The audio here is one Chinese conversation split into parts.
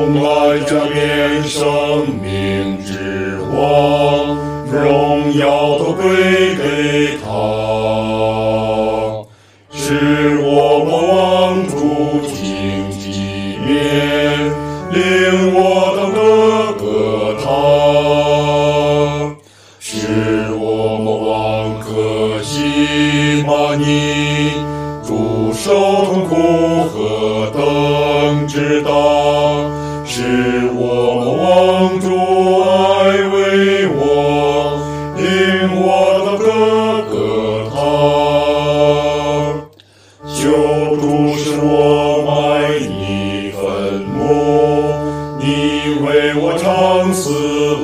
从来加冕生命之王，荣耀都归给他，使我们王主听体面，令我当得歌他，使我们王可喜玛尼，主受痛苦何等之大，使我们王主爱为我，令我当得歌他。救主使我埋你坟墓，你为我尝死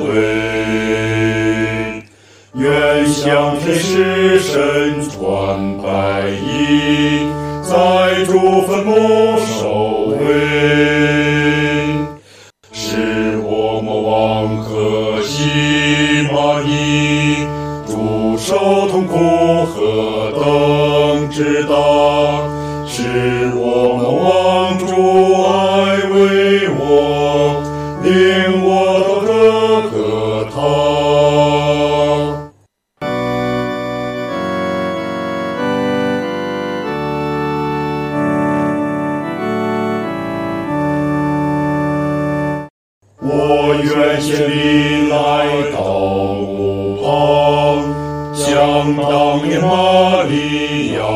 味，愿向天使身穿白衣，在主坟墓守卫，使我们王可喜玛尼，主受痛苦何等之大，使我们王主爱为我，令我当得歌他。我愿献礼来到墓旁，像当年玛利亚，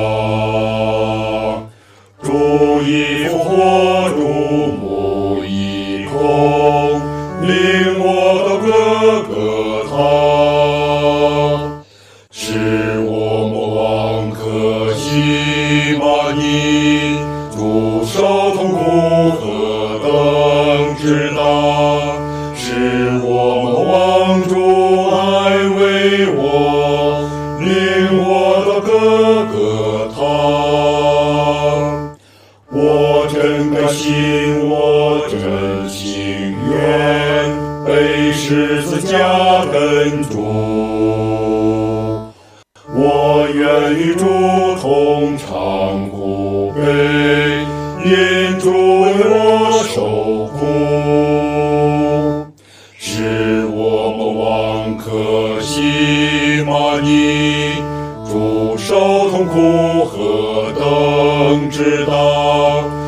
主已复活，主墓已空，令我当得歌他，使我们王可喜玛尼，主受痛苦何等之大，使我们王主爱为我，令我当得他。我真甘心，我真情愿，被十字架跟主，我愿与主同尝苦悲，因主为我受苦，使我们王可喜玛尼，主受痛苦何等之大，